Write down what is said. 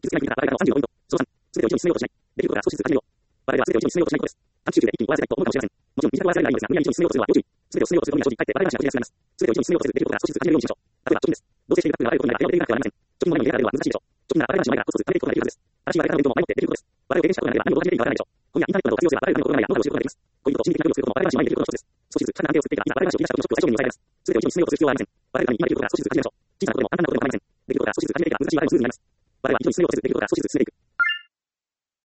傷つけないといった場合からの35ポイント。その3、すべてを一度に進めようとしない。できることから少しずつ始めよう。我々はすべてを一度に進めようとしないことです。短期集中で一気に終わらせたいと思うかもしれません。もちろん短く終わらせられないのですが、無理やり一度に進めようとするのは要注意。すべてを進めようとするのには正直、かえって我々話が始めやすくなります。すべてを一度に進めようとせず、できることから少しずつ始めるようにしましょう。例えば、貯金です。同棲しているカップルがあらゆることになれば電話を出ていかなくてはなりません。貯金の前に入れられるのは難しいでしょう。貯金なら我々話の前がコツコツ貯めていくことができるはずです。正しい割り方の勉強も前もってできることです。我々を経験したことがないので何をどう始めていいかわからないでしょう。今夜インターネットなどを活用すればあらゆるためのことの前やノウハウを知ることができます。恋人と心理的な努力をすることも我々話を毎日できることの一つです。少しずつ簡単な手を作っていたら今我々話を言い出した時のショックを最小限に抑えることができます。すべてを一度に進めようとする必要はありません。我々が今できることが少しずつ始めましょう。小さなことでも簡単なことでも構いません。できることから少しずつ始めていけば難しい話でも少しずつ始めていけば小さなことでも簡単なことでも構いません。できることから少しずつ始めていく。我々は一度に進めようとせずできることから少しずつ進めていく。